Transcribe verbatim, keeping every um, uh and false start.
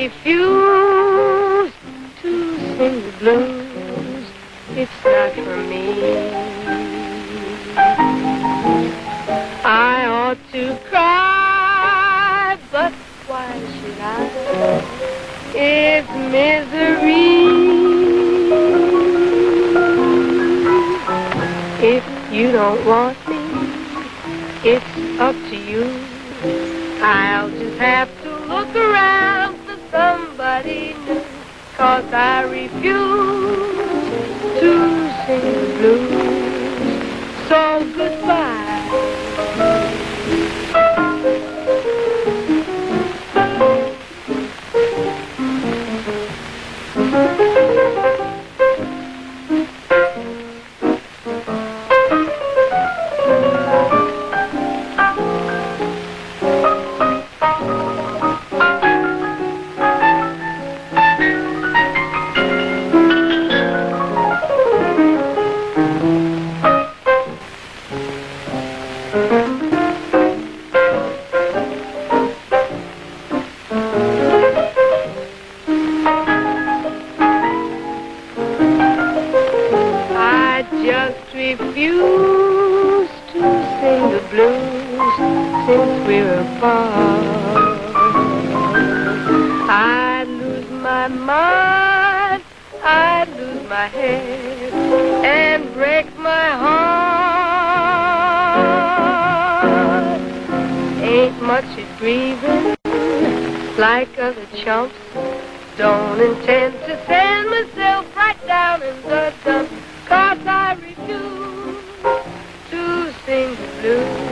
refuse to sing the blues. It's not for me. I ought to cry, but why should I? It's misery. If you don't want me, it's up to you. I'll just have to look around for somebody new, 'cause I refuse to sing the blues. So goodbye. I just refuse to sing the blues since we're apart. I'd lose my mind, I'd lose my head, and break my heart. Ain't much at grieving like other chumps. Don't intend to send myself right down in the dumps, 'cause I refuse to sing the blues.